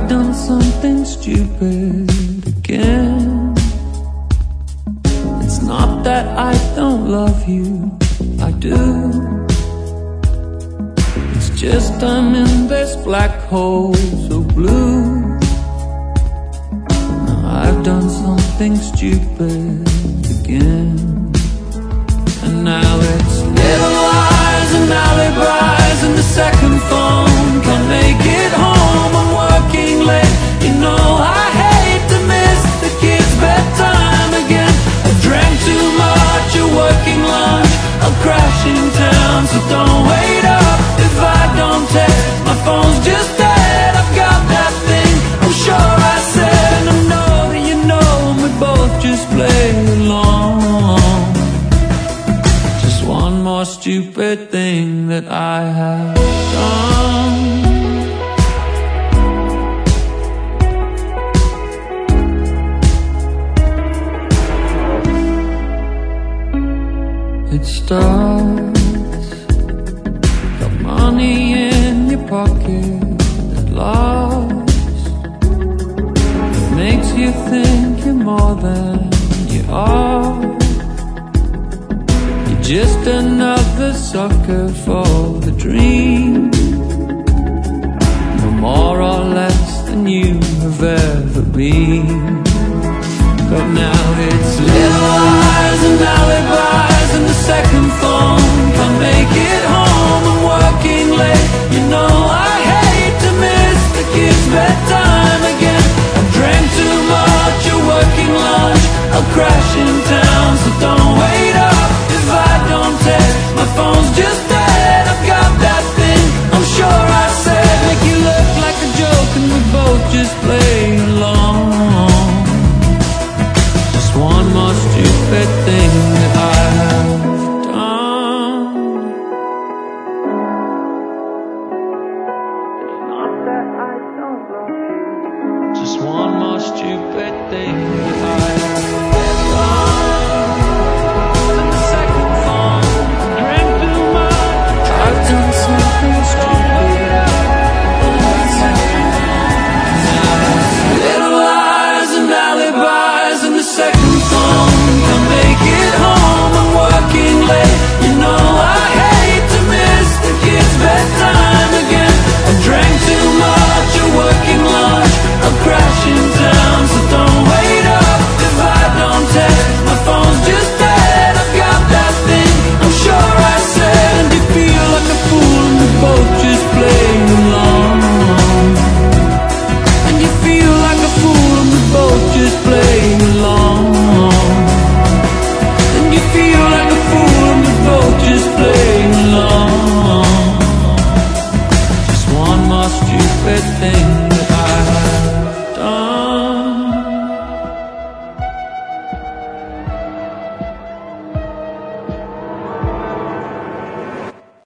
I've done something stupid again. It's not that I don't love you, I do. It's just I'm in this black hole so blue. Now I've done something stupid again. And now it's little lies and alibis and the second phone can't make it home. I'm working late, you know I hate to miss the kids' bedtime again. I drank too much at working lunch, I'll crash in town, so don't wait up if I don't text. My phone's just dead, I've got that thing I'm sure I said. And I know that you know, and we both just play along. One more stupid thing that I have done. It starts, got money in your pocket at last. It makes you think you're more than you are. Just another sucker for the dream, no more or less than you have ever been.